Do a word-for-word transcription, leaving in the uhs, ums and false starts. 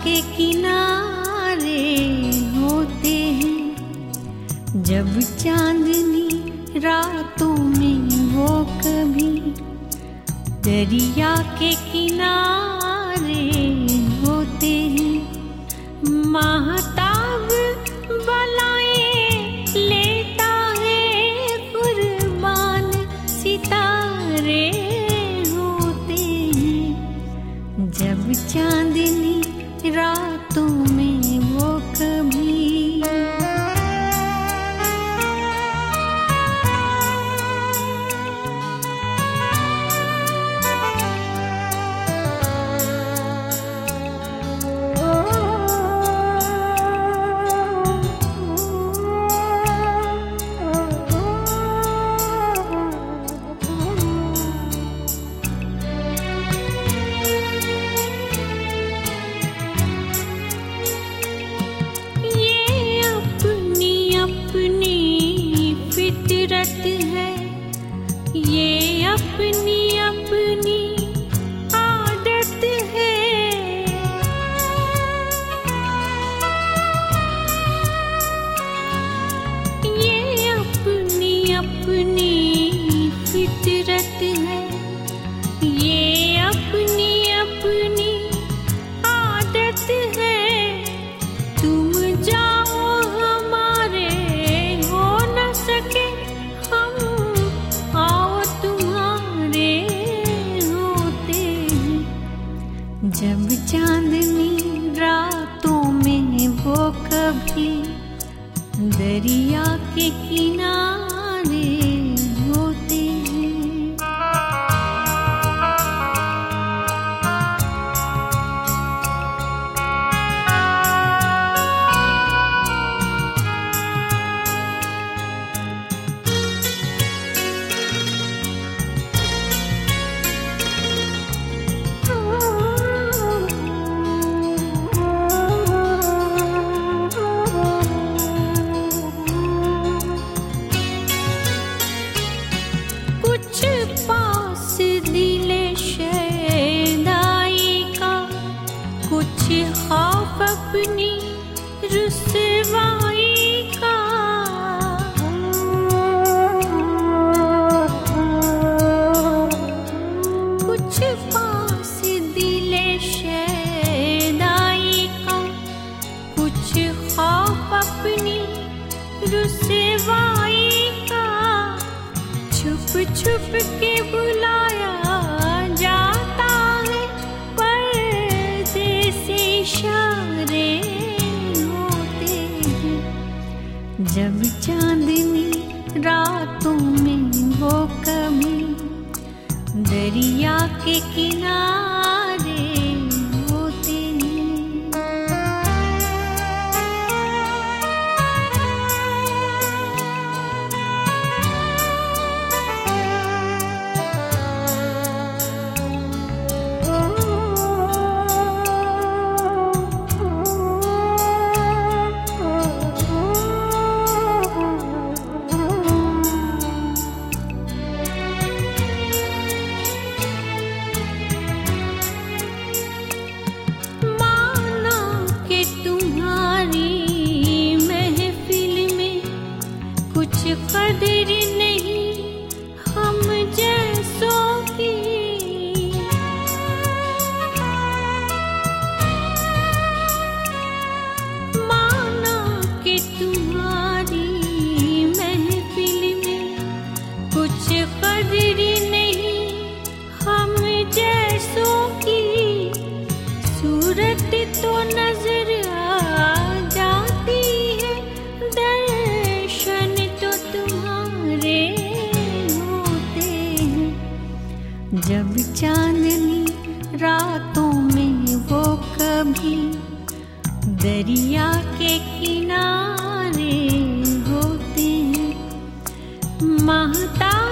के किनारे होते हैं, जब चांदनी रातों में वो कभी दरिया के किनारे होते हैं। महताब बलाएं लेता है कुर्बान सितारे होते हैं, जब चांदनी रातों में वो कभी है, ये अपनी अपनी आदत है। ये अपनी अपनी फितरत है, ये अपनी अपनी आदत है। तुम जाओ हमारे हो न सके, जब चांदनी रातों में वो कभी दरिया के किनारे होते हैं। खौफ अपनी रुसवाई का, कुछ पास दिले शैदाई का, कुछ खौफ अपनी रुसवाई का। छुप छुप के बुलाया जाता है, इशारे होते हैं, जब चांदनी रातों में वो कभी दरिया के किनारे होते हैं। कदर नहीं हम जैसों की, माना कि तुम्हारी महफिल में कुछ कदर नहीं हम जैसों की। सूरत तो नजर आ जाती है, दर्शन तो तुम्हारे होते हैं, जब चांदनी रातों में वो कभी दरिया के किनारे होते हैं। महताब